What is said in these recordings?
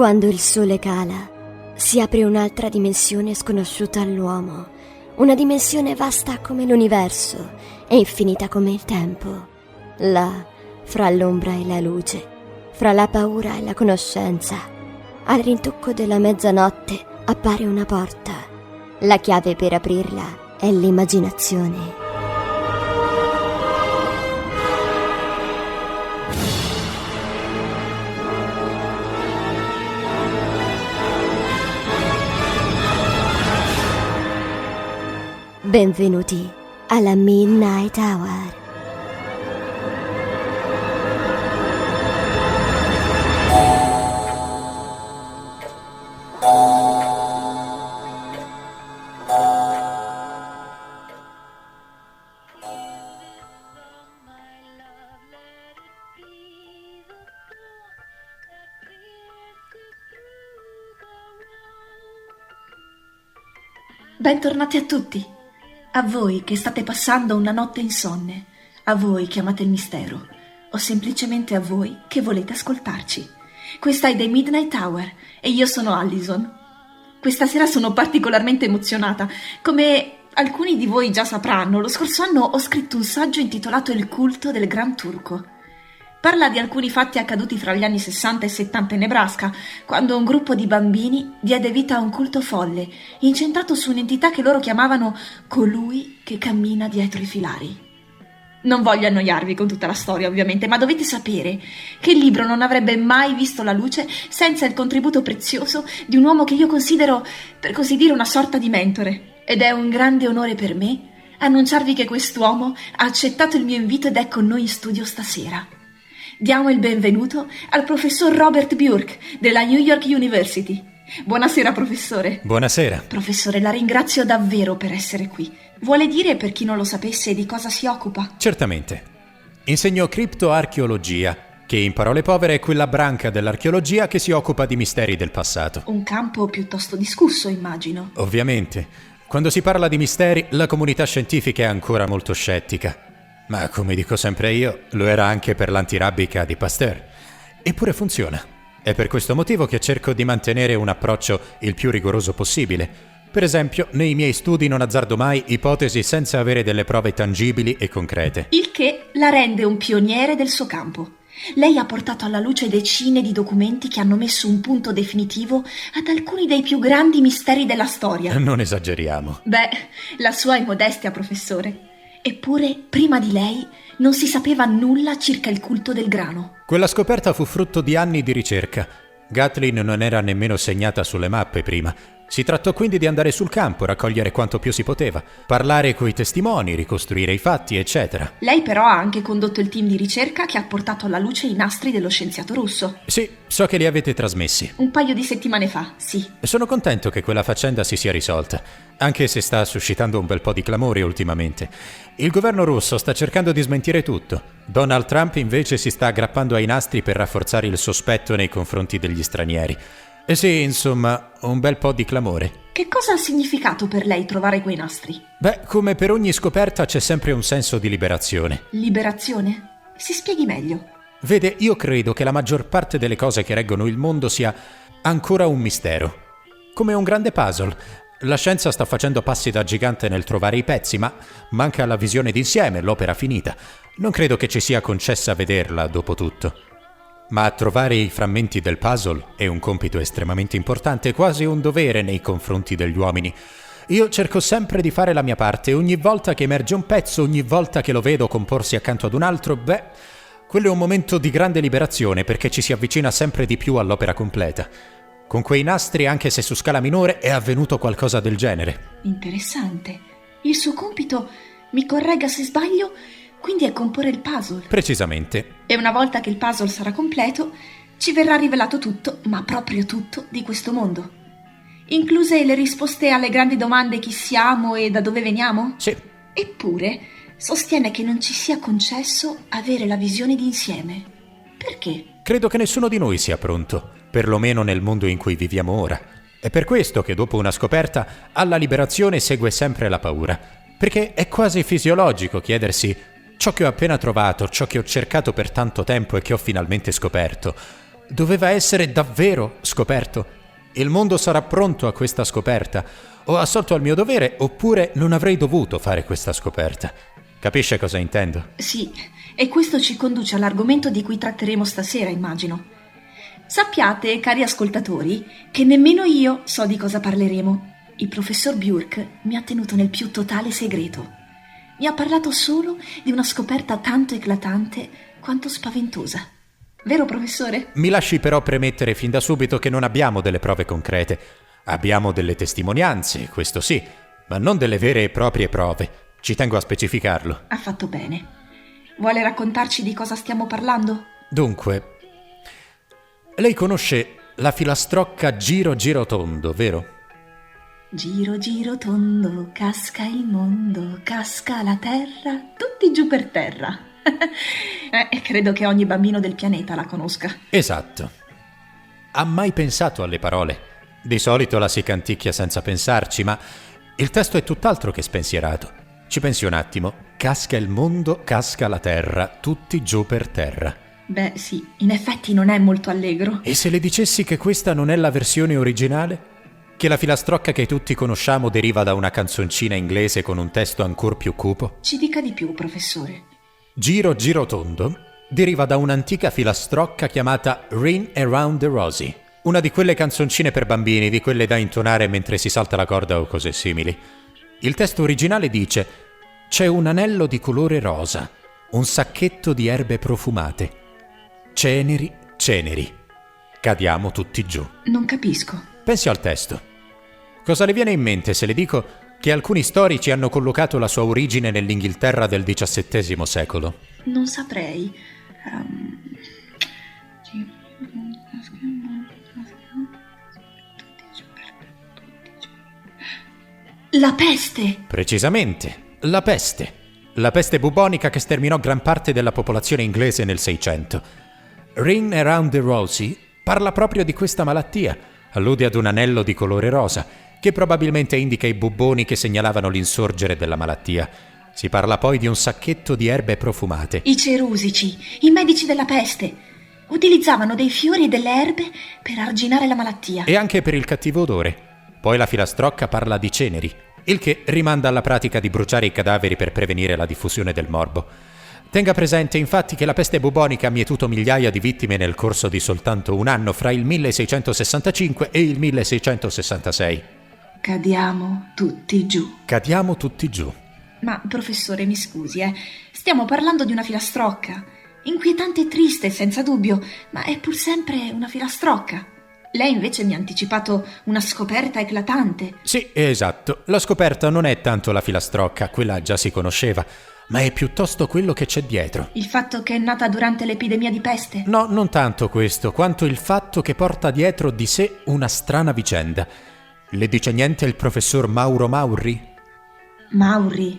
Quando il sole cala, si apre un'altra dimensione sconosciuta all'uomo, una dimensione vasta come l'universo e infinita come il tempo. Là, fra l'ombra e la luce, fra la paura e la conoscenza, al rintocco della mezzanotte appare una porta. La chiave per aprirla è l'immaginazione. Benvenuti alla Midnight Hour. Bentornati a tutti. A voi che state passando una notte insonne, a voi che amate il mistero, o semplicemente a voi che volete ascoltarci. Questa è The Midnight Hour e io sono Allison. Questa sera sono particolarmente emozionata. Come alcuni di voi già sapranno, lo scorso anno ho scritto un saggio intitolato Il culto del Gran Turco. Parla di alcuni fatti accaduti fra gli anni 60 e 70 in Nebraska, quando un gruppo di bambini diede vita a un culto folle, incentrato su un'entità che loro chiamavano colui che cammina dietro i filari. Non voglio annoiarvi con tutta la storia, ovviamente, ma dovete sapere che il libro non avrebbe mai visto la luce senza il contributo prezioso di un uomo che io considero, per così dire, una sorta di mentore. Ed è un grande onore per me annunciarvi che quest'uomo ha accettato il mio invito ed è con noi in studio stasera. Diamo il benvenuto al professor Robert Burke della New York University. Buonasera, professore. Buonasera. Professore, la ringrazio davvero per essere qui. Vuole dire, per chi non lo sapesse, di cosa si occupa? Certamente. Insegno criptoarcheologia, che in parole povere è quella branca dell'archeologia che si occupa di misteri del passato. Un campo piuttosto discusso, immagino. Ovviamente. Quando si parla di misteri, la comunità scientifica è ancora molto scettica. Ma come dico sempre io, lo era anche per l'antirabbica di Pasteur. Eppure funziona. È per questo motivo che cerco di mantenere un approccio il più rigoroso possibile. Per esempio, nei miei studi non azzardo mai ipotesi senza avere delle prove tangibili e concrete. Il che la rende un pioniere del suo campo. Lei ha portato alla luce decine di documenti che hanno messo un punto definitivo ad alcuni dei più grandi misteri della storia. Non esageriamo. Beh, la sua è modestia, professore. Eppure, prima di lei, non si sapeva nulla circa il culto del grano. Quella scoperta fu frutto di anni di ricerca. Gatlin non era nemmeno segnata sulle mappe prima. Si trattò quindi di andare sul campo, raccogliere quanto più si poteva, parlare coi testimoni, ricostruire i fatti, eccetera. Lei però ha anche condotto il team di ricerca che ha portato alla luce i nastri dello scienziato russo. Sì, so che li avete trasmessi. Un paio di settimane fa, sì. Sono contento che quella faccenda si sia risolta, anche se sta suscitando un bel po' di clamore ultimamente. Il governo russo sta cercando di smentire tutto. Donald Trump invece si sta aggrappando ai nastri per rafforzare il sospetto nei confronti degli stranieri. E sì, insomma, un bel po' di clamore. Che cosa ha significato per lei trovare quei nastri? Beh, come per ogni scoperta c'è sempre un senso di liberazione. Liberazione? Si spieghi meglio. Vede, io credo che la maggior parte delle cose che reggono il mondo sia ancora un mistero. Come un grande puzzle. La scienza sta facendo passi da gigante nel trovare i pezzi, ma manca la visione d'insieme, l'opera finita. Non credo che ci sia concessa vederla, dopo tutto. Ma trovare i frammenti del puzzle è un compito estremamente importante, quasi un dovere nei confronti degli uomini. Io cerco sempre di fare la mia parte e ogni volta che emerge un pezzo, ogni volta che lo vedo comporsi accanto ad un altro, quello è un momento di grande liberazione perché ci si avvicina sempre di più all'opera completa. Con quei nastri, anche se su scala minore, è avvenuto qualcosa del genere. Interessante. Il suo compito, mi corregga se sbaglio, quindi è comporre il puzzle. Precisamente. E una volta che il puzzle sarà completo, ci verrà rivelato tutto, ma proprio tutto, di questo mondo. Incluse le risposte alle grandi domande chi siamo e da dove veniamo? Sì. Eppure, sostiene che non ci sia concesso avere la visione d'insieme. Perché? Credo che nessuno di noi sia pronto, perlomeno nel mondo in cui viviamo ora. È per questo che dopo una scoperta, alla liberazione segue sempre la paura. Perché è quasi fisiologico chiedersi: ciò che ho appena trovato, ciò che ho cercato per tanto tempo e che ho finalmente scoperto, doveva essere davvero scoperto. Il mondo sarà pronto a questa scoperta. Ho assolto al mio dovere, oppure non avrei dovuto fare questa scoperta. Capisce cosa intendo? Sì, e questo ci conduce all'argomento di cui tratteremo stasera, immagino. Sappiate, cari ascoltatori, che nemmeno io so di cosa parleremo. Il professor Burke mi ha tenuto nel più totale segreto. Mi ha parlato solo di una scoperta tanto eclatante quanto spaventosa. Vero, professore? Mi lasci però premettere fin da subito che non abbiamo delle prove concrete. Abbiamo delle testimonianze, questo sì, ma non delle vere e proprie prove. Ci tengo a specificarlo. Ha fatto bene. Vuole raccontarci di cosa stiamo parlando? Dunque, lei conosce la filastrocca Giro Giro Tondo, vero? Giro giro tondo, casca il mondo, casca la terra, tutti giù per terra. Credo che ogni bambino del pianeta la conosca. Esatto. Ha mai pensato alle parole? Di solito la si canticchia senza pensarci, ma il testo è tutt'altro che spensierato. Ci pensi un attimo. Casca il mondo, casca la terra, tutti giù per terra. Beh, sì, in effetti non è molto allegro. E se le dicessi che questa non è la versione originale? Che la filastrocca che tutti conosciamo deriva da una canzoncina inglese con un testo ancor più cupo? Ci dica di più, professore. Giro Giro Tondo deriva da un'antica filastrocca chiamata Ring Around the Rosie, una di quelle canzoncine per bambini, di quelle da intonare mentre si salta la corda o cose simili. Il testo originale dice: c'è un anello di colore rosa, un sacchetto di erbe profumate. Ceneri, ceneri, cadiamo tutti giù. Non capisco. Pensi al testo. Cosa le viene in mente se le dico che alcuni storici hanno collocato la sua origine nell'Inghilterra del XVII secolo? Non saprei. La peste! Precisamente, la peste. La peste bubonica che sterminò gran parte della popolazione inglese nel 600. Ring Around the Rosie parla proprio di questa malattia. Allude ad un anello di colore rosa, che probabilmente indica i bubboni che segnalavano l'insorgere della malattia. Si parla poi di un sacchetto di erbe profumate. I cerusici, i medici della peste, utilizzavano dei fiori e delle erbe per arginare la malattia. E anche per il cattivo odore. Poi la filastrocca parla di ceneri, il che rimanda alla pratica di bruciare i cadaveri per prevenire la diffusione del morbo. Tenga presente infatti che la peste bubonica ha mietuto migliaia di vittime nel corso di soltanto un anno fra il 1665 e il 1666. Cadiamo tutti giù. Cadiamo tutti giù. Ma, professore, mi scusi, stiamo parlando di una filastrocca. Inquietante e triste, senza dubbio, ma è pur sempre una filastrocca. Lei invece mi ha anticipato una scoperta eclatante. Sì, esatto. La scoperta non è tanto la filastrocca, quella già si conosceva, ma è piuttosto quello che c'è dietro. Il fatto che è nata durante l'epidemia di peste? No, non tanto questo, quanto il fatto che porta dietro di sé una strana vicenda. Le dice niente il professor Mauro Maurri? Maurri?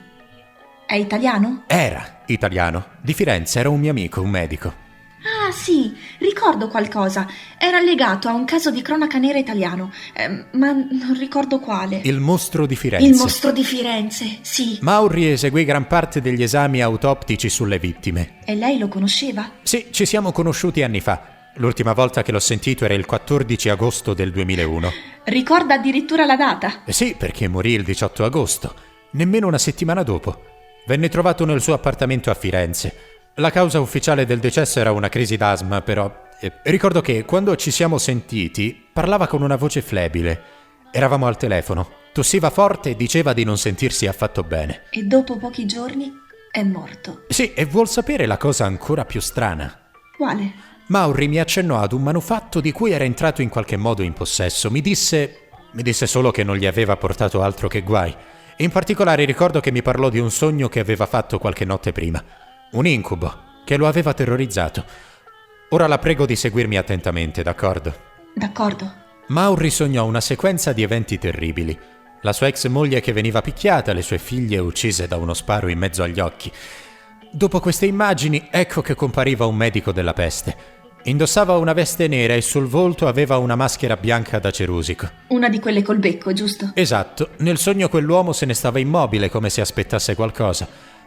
È italiano? Era italiano. Di Firenze, era un mio amico, un medico. Ah, sì, ricordo qualcosa. Era legato a un caso di cronaca nera italiano, ma non ricordo quale. Il mostro di Firenze. Il mostro di Firenze, sì. Maurri eseguì gran parte degli esami autoptici sulle vittime. E lei lo conosceva? Sì, ci siamo conosciuti anni fa. L'ultima volta che l'ho sentito era il 14 agosto del 2001. Ricorda addirittura la data? Sì, perché morì il 18 agosto, nemmeno una settimana dopo. Venne trovato nel suo appartamento a Firenze. La causa ufficiale del decesso era una crisi d'asma, però ricordo che quando ci siamo sentiti parlava con una voce flebile. Eravamo al telefono, tossiva forte e diceva di non sentirsi affatto bene. E dopo pochi giorni è morto. Sì, e vuol sapere la cosa ancora più strana? Quale? Maurri mi accennò ad un manufatto di cui era entrato in qualche modo in possesso. Mi disse solo che non gli aveva portato altro che guai. In particolare ricordo che mi parlò di un sogno che aveva fatto qualche notte prima. Un incubo che lo aveva terrorizzato. Ora la prego di seguirmi attentamente, d'accordo? D'accordo. Maurri sognò una sequenza di eventi terribili. La sua ex moglie che veniva picchiata, le sue figlie uccise da uno sparo in mezzo agli occhi. Dopo queste immagini, ecco che compariva un medico della peste. Indossava una veste nera e sul volto aveva una maschera bianca da cerusico. Una di quelle col becco, giusto? Esatto. Nel sogno quell'uomo se ne stava immobile come se aspettasse qualcosa.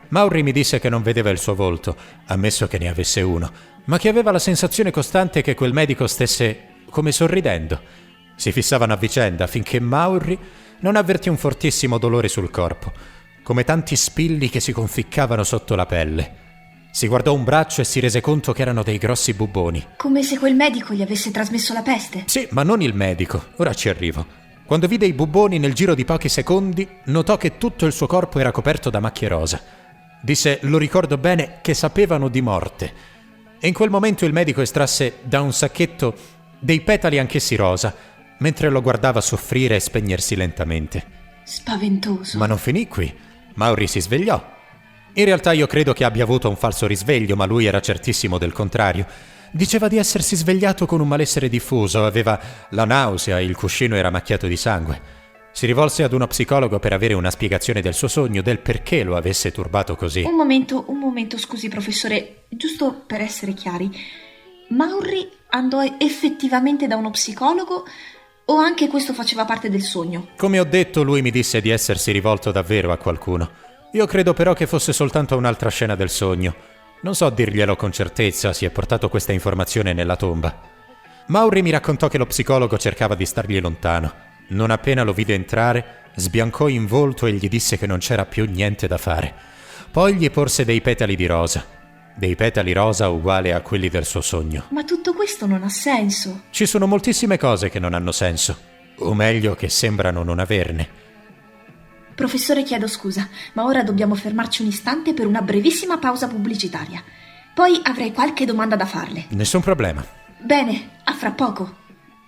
Maury mi disse che non vedeva il suo volto, ammesso che ne avesse uno, ma che aveva la sensazione costante che quel medico stesse come sorridendo. Si fissavano a vicenda finché Maury non avvertì un fortissimo dolore sul corpo, come tanti spilli che si conficcavano sotto la pelle. Si guardò un braccio e si rese conto che erano dei grossi bubboni. Come se quel medico gli avesse trasmesso la peste. Sì, ma non il medico. Ora ci arrivo. Quando vide i bubboni nel giro di pochi secondi, notò che tutto il suo corpo era coperto da macchie rosa. Disse, lo ricordo bene, che sapevano di morte. E in quel momento il medico estrasse da un sacchetto dei petali anch'essi rosa, mentre lo guardava soffrire e spegnersi lentamente. Spaventoso. Ma non finì qui. Maury si svegliò. In realtà io credo che abbia avuto un falso risveglio, ma lui era certissimo del contrario. Diceva di essersi svegliato con un malessere diffuso, aveva la nausea e il cuscino era macchiato di sangue. Si rivolse ad uno psicologo per avere una spiegazione del suo sogno, del perché lo avesse turbato così. Un momento, scusi professore, giusto per essere chiari. Maury andò effettivamente da uno psicologo o anche questo faceva parte del sogno? Come ho detto, lui mi disse di essersi rivolto davvero a qualcuno. Io credo però che fosse soltanto un'altra scena del sogno. Non so dirglielo con certezza, si è portato questa informazione nella tomba. Maury mi raccontò che lo psicologo cercava di stargli lontano. Non appena lo vide entrare, sbiancò in volto e gli disse che non c'era più niente da fare. Poi gli porse dei petali di rosa. Dei petali rosa uguali a quelli del suo sogno. Ma tutto questo non ha senso. Ci sono moltissime cose che non hanno senso. O meglio, che sembrano non averne. Professore, chiedo scusa, ma ora dobbiamo fermarci un istante per una brevissima pausa pubblicitaria. Poi avrei qualche domanda da farle. Nessun problema. Bene, a fra poco.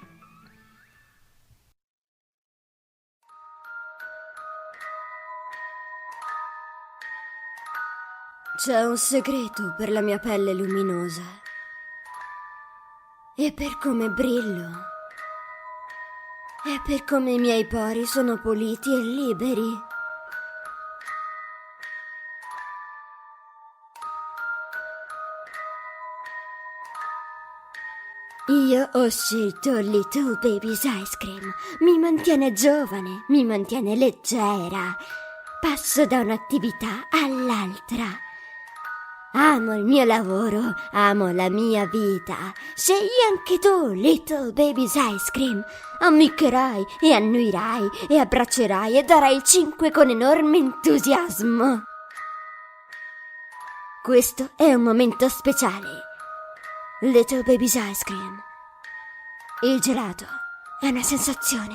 C'è un segreto per la mia pelle luminosa e per come brillo e per come i miei pori sono puliti e liberi. Io ho scelto Little Baby's Ice Cream. Mi mantiene giovane, mi mantiene leggera. Passo da un'attività all'altra. Amo il mio lavoro, amo la mia vita. Scegli anche tu Little Baby's Ice Cream. Ammiccherai e annuirai e abbraccerai e darai il 5 con enorme entusiasmo. Questo è un momento speciale. Little Baby's Ice Cream. Il gelato è una sensazione.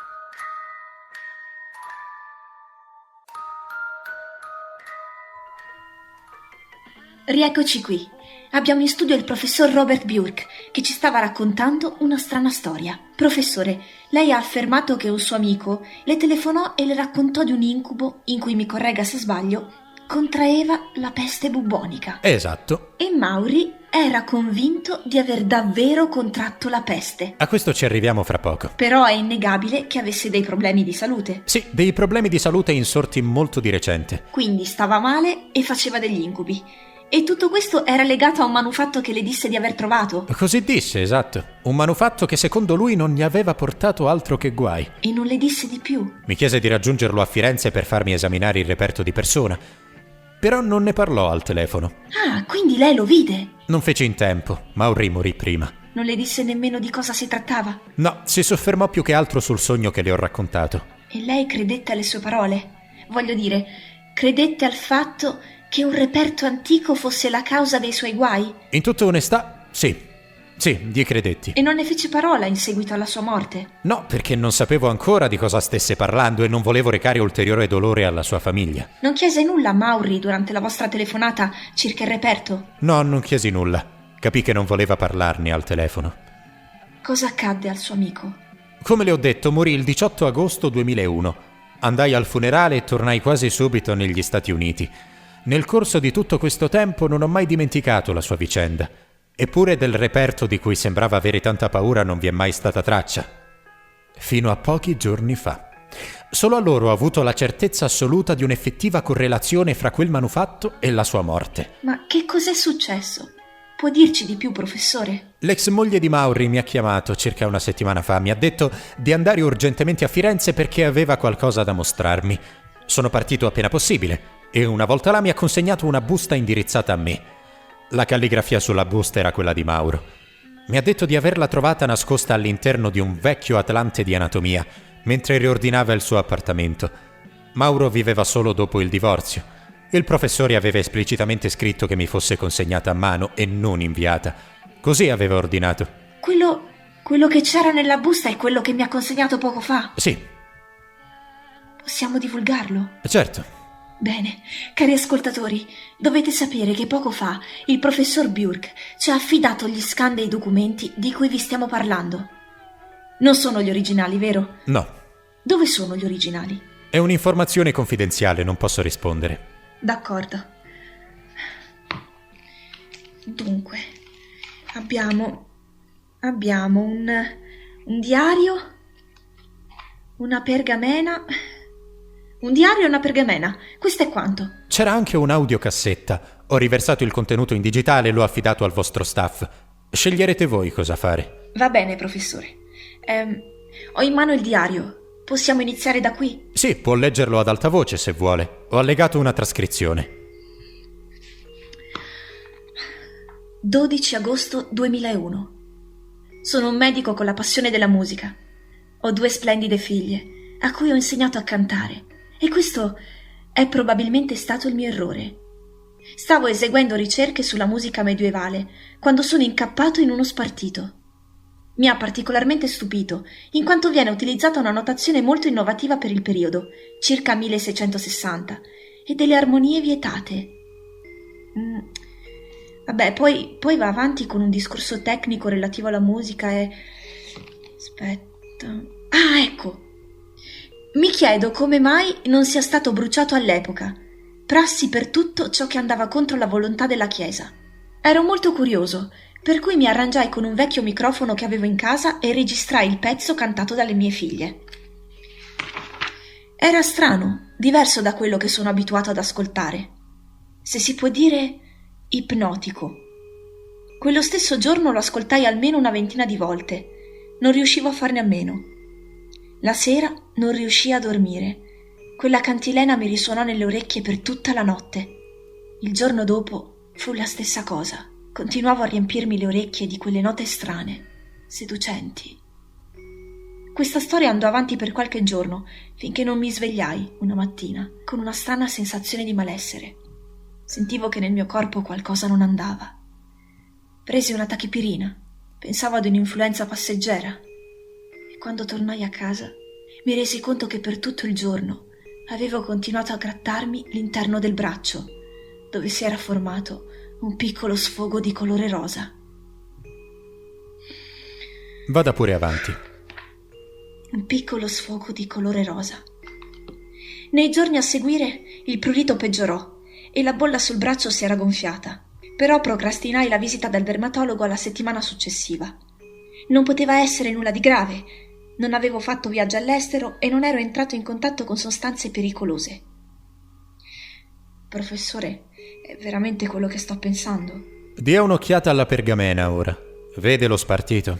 Rieccoci qui. Abbiamo in studio il professor Robert Burke, che ci stava raccontando una strana storia. Professore, lei ha affermato che un suo amico le telefonò e le raccontò di un incubo in cui, mi corregga se sbaglio, contraeva la peste bubbonica. Esatto. E Maury era convinto di aver davvero contratto la peste. A questo ci arriviamo fra poco. Però è innegabile che avesse dei problemi di salute. Sì, dei problemi di salute insorti molto di recente. Quindi stava male e faceva degli incubi. E tutto questo era legato a un manufatto che le disse di aver trovato. Così disse, esatto. Un manufatto che secondo lui non gli aveva portato altro che guai. E non le disse di più. Mi chiese di raggiungerlo a Firenze per farmi esaminare il reperto di persona. Però non ne parlò al telefono. Ah, quindi lei lo vide? Non fece in tempo. Maury morì prima. Non le disse nemmeno di cosa si trattava? No, si soffermò più che altro sul sogno che le ho raccontato. E lei credette alle sue parole? Voglio dire, credette al fatto che un reperto antico fosse la causa dei suoi guai? In tutta onestà, sì. Sì, gli credetti. E non ne fece parola in seguito alla sua morte? No, perché non sapevo ancora di cosa stesse parlando e non volevo recare ulteriore dolore alla sua famiglia. Non chiese nulla a Maury durante la vostra telefonata circa il reperto? No, non chiesi nulla. Capì che non voleva parlarne al telefono. Cosa accadde al suo amico? Come le ho detto, morì il 18 agosto 2001. Andai al funerale e tornai quasi subito negli Stati Uniti. Nel corso di tutto questo tempo non ho mai dimenticato la sua vicenda. Eppure del reperto di cui sembrava avere tanta paura non vi è mai stata traccia. Fino a pochi giorni fa. Solo allora ho avuto la certezza assoluta di un'effettiva correlazione fra quel manufatto e la sua morte. Ma che cos'è successo? Può dirci di più, professore? L'ex moglie di Maury mi ha chiamato circa una settimana fa. Mi ha detto di andare urgentemente a Firenze perché aveva qualcosa da mostrarmi. Sono partito appena possibile. e una volta là mi ha consegnato una busta indirizzata a me. La calligrafia sulla busta era quella di Mauro. Mi ha detto di averla trovata nascosta all'interno di un vecchio atlante di anatomia, mentre riordinava il suo appartamento. Mauro viveva solo dopo il divorzio. Il professore aveva esplicitamente scritto che mi fosse consegnata a mano e non inviata. Così aveva ordinato. Quello che c'era nella busta è quello che mi ha consegnato poco fa? Sì. Possiamo divulgarlo? Certo. Bene, cari ascoltatori, dovete sapere che poco fa il professor Burke ci ha affidato gli scan dei documenti di cui vi stiamo parlando. Non sono gli originali, vero? No. Dove sono gli originali? È un'informazione confidenziale, non posso rispondere. D'accordo. Dunque, abbiamo un diario, una pergamena... Un diario e una pergamena. Questo è quanto. C'era anche un'audiocassetta. Ho riversato il contenuto in digitale e l'ho affidato al vostro staff. Sceglierete voi cosa fare. Va bene, professore. Ho in mano il diario. Possiamo iniziare da qui? Sì, può leggerlo ad alta voce se vuole. Ho allegato una trascrizione. 12 agosto 2001. Sono un medico con la passione della musica. Ho 2 splendide figlie, a cui ho insegnato a cantare. E questo è probabilmente stato il mio errore. Stavo eseguendo ricerche sulla musica medievale quando sono incappato in uno spartito. Mi ha particolarmente stupito, in quanto viene utilizzata una notazione molto innovativa per il periodo, circa 1660, e delle armonie vietate. Vabbè, poi va avanti con un discorso tecnico relativo alla musica e... Aspetta... Ah, ecco! Mi chiedo come mai non sia stato bruciato all'epoca, prassi per tutto ciò che andava contro la volontà della Chiesa. Ero molto curioso, per cui mi arrangiai con un vecchio microfono che avevo in casa e registrai il pezzo cantato dalle mie figlie. Era strano, diverso da quello che sono abituato ad ascoltare. Se si può dire, ipnotico. Quello stesso giorno lo ascoltai almeno una ventina di volte. Non riuscivo a farne a meno. La sera non riuscii a dormire. Quella cantilena mi risuonò nelle orecchie per tutta la notte. Il giorno dopo fu la stessa cosa. Continuavo a riempirmi le orecchie di quelle note strane, seducenti. Questa storia andò avanti per qualche giorno, finché non mi svegliai una mattina con una strana sensazione di malessere. Sentivo che nel mio corpo qualcosa non andava. Presi una tachipirina. Pensavo ad un'influenza passeggera. Quando tornai a casa, mi resi conto che per tutto il giorno avevo continuato a grattarmi l'interno del braccio, dove si era formato un piccolo sfogo di colore rosa. Vada pure avanti. Un piccolo sfogo di colore rosa. Nei giorni a seguire il prurito peggiorò e la bolla sul braccio si era gonfiata, però procrastinai la visita dal dermatologo alla settimana successiva. Non poteva essere nulla di grave. Non avevo fatto viaggi all'estero e non ero entrato in contatto con sostanze pericolose. Professore, è veramente quello che sto pensando? Dia un'occhiata alla pergamena ora. Vede lo spartito.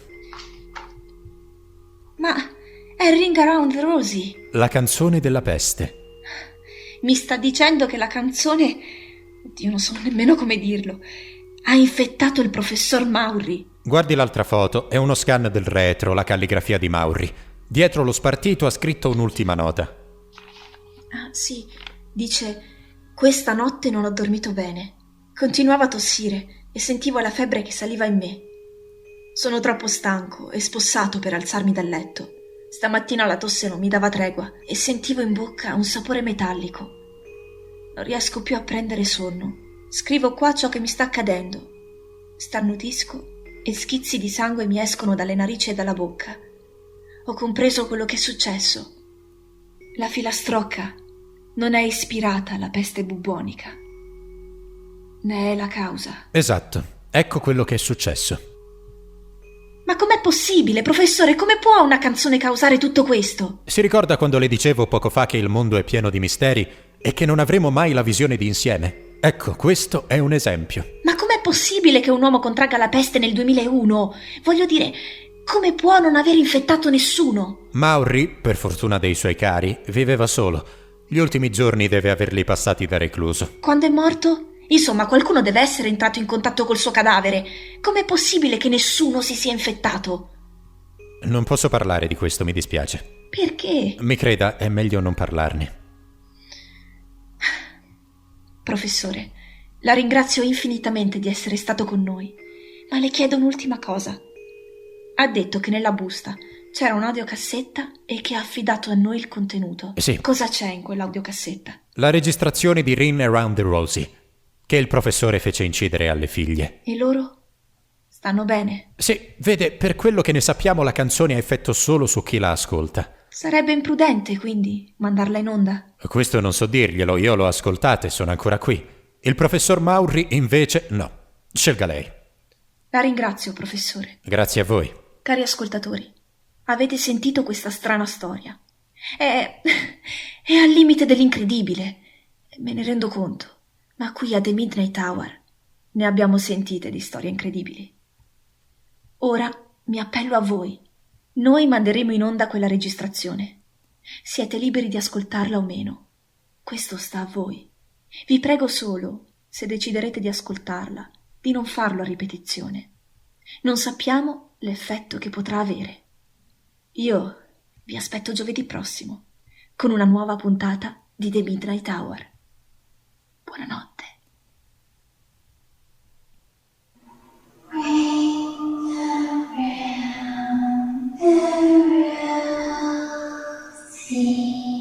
Ma è Ring Around the Rosie. La canzone della peste. Mi sta dicendo che la canzone... Oddio, non so nemmeno come dirlo. Ha infettato il professor Maury. Guardi l'altra foto, è uno scan del retro, la calligrafia di Maury. Dietro lo spartito ha scritto un'ultima nota. Ah, sì, dice: questa notte non ho dormito bene. Continuavo a tossire e sentivo la febbre che saliva in me. Sono troppo stanco e spossato per alzarmi dal letto. Stamattina la tosse non mi dava tregua e sentivo in bocca un sapore metallico. Non riesco più a prendere sonno. Scrivo qua ciò che mi sta accadendo. Starnutisco e schizzi di sangue mi escono dalle narici e dalla bocca. Ho compreso quello che è successo. La filastrocca non è ispirata alla peste bubbonica. Ne è la causa. Esatto, ecco quello che è successo. Ma com'è possibile, professore? Come può una canzone causare tutto questo? Si ricorda quando le dicevo poco fa che il mondo è pieno di misteri e che non avremo mai la visione di insieme? Ecco, questo è un esempio. Ma com'è possibile che un uomo contragga la peste nel 2001? Voglio dire, come può non aver infettato nessuno? Maury, per fortuna dei suoi cari, viveva solo. Gli ultimi giorni deve averli passati da recluso. Quando è morto? Insomma, qualcuno deve essere entrato in contatto col suo cadavere. Com'è possibile che nessuno si sia infettato? Non posso parlare di questo, mi dispiace. Perché? Mi creda, è meglio non parlarne. Professore, la ringrazio infinitamente di essere stato con noi, ma le chiedo un'ultima cosa. Ha detto che nella busta c'era un'audiocassetta e che ha affidato a noi il contenuto. Sì. Cosa c'è in quell'audiocassetta? La registrazione di Ring Around the Rosie, che il professore fece incidere alle figlie. E loro? Stanno bene? Sì, vede, per quello che ne sappiamo la canzone ha effetto solo su chi la ascolta. Sarebbe imprudente, quindi, mandarla in onda? Questo non so dirglielo, io l'ho ascoltata e sono ancora qui. Il professor Maury, invece, no. Scelga lei. La ringrazio, professore. Grazie a voi. Cari ascoltatori, avete sentito questa strana storia? È al limite dell'incredibile, me ne rendo conto, ma qui a The Midnight Tower ne abbiamo sentite di storie incredibili. Ora mi appello a voi. Noi manderemo in onda quella registrazione. Siete liberi di ascoltarla o meno. Questo sta a voi. Vi prego solo, se deciderete di ascoltarla, di non farlo a ripetizione. Non sappiamo l'effetto che potrà avere. Io vi aspetto giovedì prossimo con una nuova puntata di The Midnight Hour. Buonanotte. Ring around the rosy.